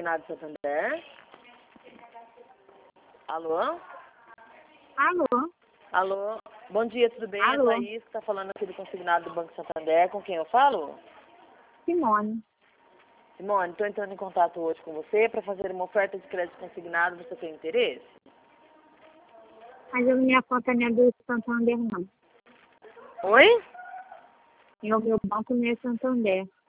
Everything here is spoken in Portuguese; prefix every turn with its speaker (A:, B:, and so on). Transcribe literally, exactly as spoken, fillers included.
A: Consignado Santander. Alô?
B: Alô?
A: Alô? Bom dia, tudo bem?
B: Alô?
A: É a Thaís que está falando aqui do Consignado do Banco Santander. Com quem eu falo?
B: Simone.
A: Simone, estou entrando em contato hoje com você para fazer uma oferta de crédito consignado. Você tem interesse?
B: Mas a minha conta não é do Santander, não.
A: Oi?
B: E o meu banco não é Santander.